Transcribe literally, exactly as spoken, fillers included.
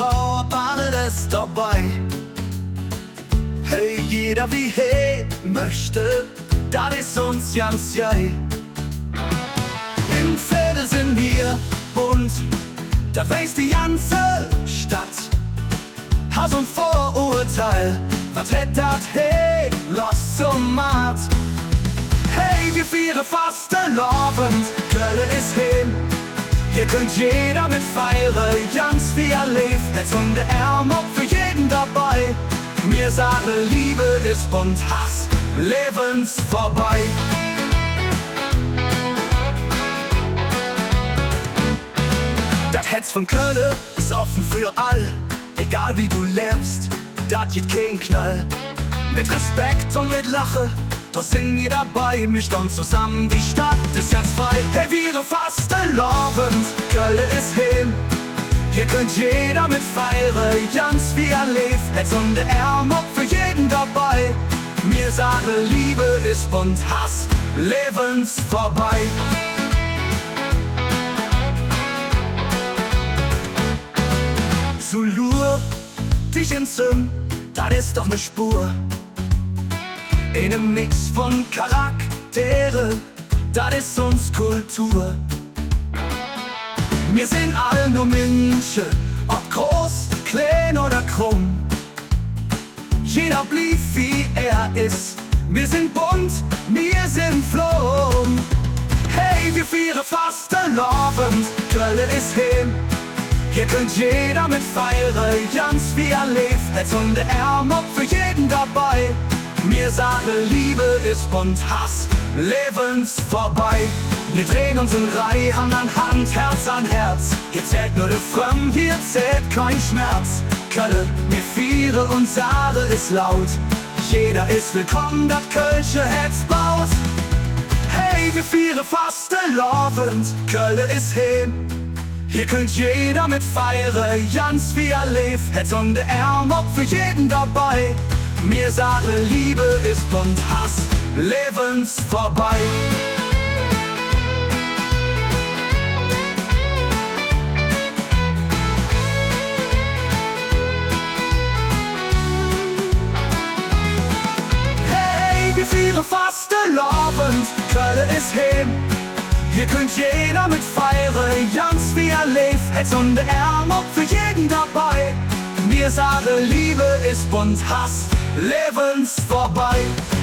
Frau, alles dabei. Hey, jeder wie hey möchte, das ist uns ganz jei. Im Viertel sind wir bunt, da weiß die ganze Stadt. Hass und Vorurteil, was hätt dat hey, los zum Mat. Hey, wir vieren Fastenabend, Köln ist hin. Hier könnt jeder mit feiern, ganz wie er lebt. Jetzt und der Arm ob für jeden dabei. Mir sagen, Liebe ist und Hass, Lebens vorbei. Das Herz von Köln ist offen für all, egal wie du lebst, dat geht kein Knall. Mit Respekt und mit Lache, da sind wir dabei, mischt uns zusammen, die Stadt ist ganz frei. Hey, wir Fastenabend, Köln ist hin. Hier könnt jeder mit feiern, ganz wie er lebt. Herz und der Arm ob für jeden dabei. Mir sagen, Liebe ist und Hass, Lebens vorbei. So lur dich ins Sinn, das ist doch ne Spur. In einem Mix von Charaktere, das ist uns Kultur. Wir sind alle nur Menschen, ob groß, klein oder krumm. Jeder blieb wie er ist, wir sind bunt, wir sind fromm. Hey, wir vieren Fastenabend, Köln ist hin. Hier könnt jeder mit feiern, ganz wie er lebt. Herz und der Arm ob für jeden dabei. Mir sagen, Liebe ist und Hass, Lebens vorbei. Wir drehen uns in Reihe, Hand an Hand, Herz an Herz. Hier zählt nur der Frömm, hier zählt kein Schmerz. Köln, wir vieren und sagen ist laut. Jeder ist willkommen, das Kölsche Herz baut. Hey, wir vieren Fastenabend, Köln ist hin. Hier könnt jeder mit feiern, ganz wie er lebt. Herz und der Arm ob für jeden dabei. Mir sagen, Liebe ist und Hass, Lebens vorbei. Hey, wir vieren Fastenabend, Köln ist hin. Hier könnt jeder mit feiern, ganz wie er lebt. Herz und der Arm ob für jeden dabei. Mir sagen, Liebe ist und Hass, Lebens vorbei.